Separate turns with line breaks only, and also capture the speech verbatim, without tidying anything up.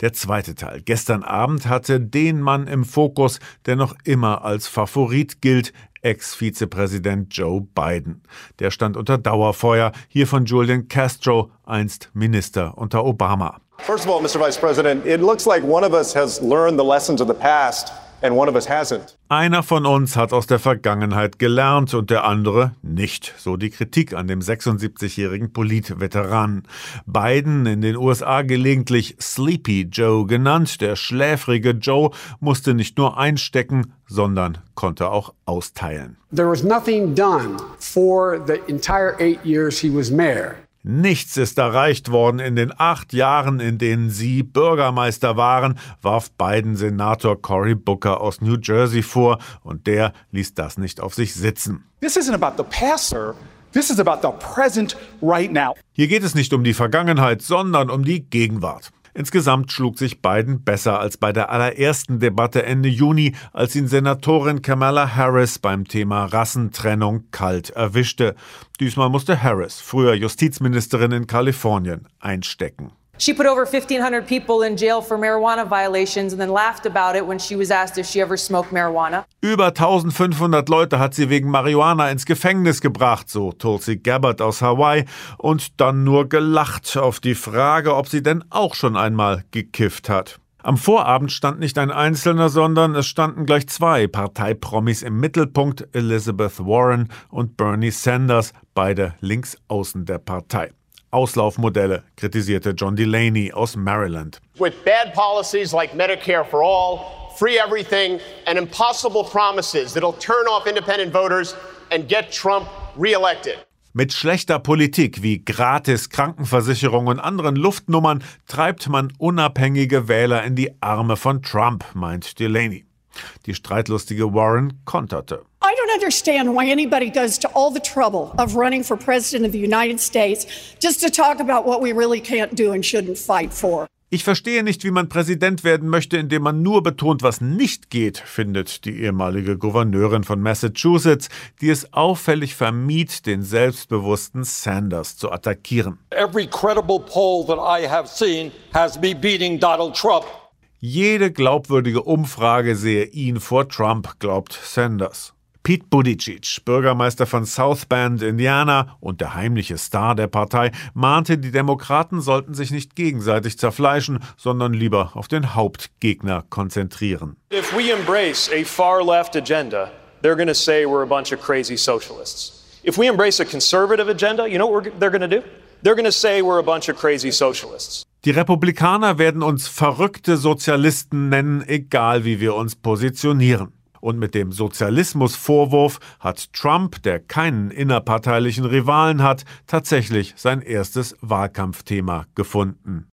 Der zweite Teil. Gestern Abend hatte den Mann im Fokus, der noch immer als Favorit gilt, Ex-Vizepräsident Joe Biden. Der stand unter Dauerfeuer, hier von Julian Castro, einst Minister unter Obama.
First of all, Mister Vice President, it looks like one of us has learned the lessons of the past and one of us hasn't.
Einer von uns hat aus der Vergangenheit gelernt und der andere nicht, so die Kritik an dem sechsundsiebzigjährigen Politveteranen. Biden, in den U S A gelegentlich Sleepy Joe genannt, der schläfrige Joe, musste nicht nur einstecken, sondern konnte auch austeilen.
There was nothing done for the entire eight years he was mayor.
Nichts ist erreicht worden in den acht Jahren, in denen Sie Bürgermeister waren, warf Biden-Senator Cory Booker aus New Jersey vor, und der ließ das nicht auf sich sitzen.
This isn't about the past, sir. This is about the present right now.
Hier geht es nicht um die Vergangenheit, sondern um die Gegenwart. Insgesamt schlug sich Biden besser als bei der allerersten Debatte Ende Juni, als ihn Senatorin Kamala Harris beim Thema Rassentrennung kalt erwischte. Diesmal musste Harris, früher Justizministerin in Kalifornien, einstecken.
She put over fifteen hundred people in jail for marijuana violations and then laughed about it when she was asked if she ever smoked marijuana.
Über eintausendfünfhundert Leute hat sie wegen Marihuana ins Gefängnis gebracht, so Tulsi Gabbard aus Hawaii, und dann nur gelacht auf die Frage, ob sie denn auch schon einmal gekifft hat. Am Vorabend stand nicht ein Einzelner, sondern es standen gleich zwei Parteipromis im Mittelpunkt, Elizabeth Warren und Bernie Sanders, beide links außen der Partei. Auslaufmodelle, kritisierte John Delaney aus Maryland.
With bad policies like Medicare for all, free everything, and impossible promises that'll turn off independent voters and get Trump reelected.
Mit schlechter Politik wie gratis Krankenversicherung und anderen Luftnummern treibt man unabhängige Wähler in die Arme von Trump, meint Delaney. Die streitlustige Warren konterte.
I don't understand why anybody goes to all the trouble of running for president of the United States just to talk about what we really can't do and shouldn't fight for.
Ich verstehe nicht, wie man Präsident werden möchte, indem man nur betont, was nicht geht, findet die ehemalige Gouverneurin von Massachusetts, die es auffällig vermied, den selbstbewussten Sanders zu attackieren.
Every credible poll that I have seen has me beating Donald Trump.
Jede glaubwürdige Umfrage sehe ihn vor Trump, glaubt Sanders. Pete Buttigieg, Bürgermeister von South Bend, Indiana und der heimliche Star der Partei, mahnte, die Demokraten sollten sich nicht gegenseitig zerfleischen, sondern lieber auf den Hauptgegner konzentrieren.
If we embrace a far-left agenda, they're going to say we're a bunch of crazy socialists. If we embrace a conservative agenda, you know what they're going to do? They're going to say we're a bunch of crazy socialists.
Die Republikaner werden uns verrückte Sozialisten nennen, egal wie wir uns positionieren. Und mit dem Sozialismusvorwurf hat Trump, der keinen innerparteilichen Rivalen hat, tatsächlich sein erstes Wahlkampfthema gefunden.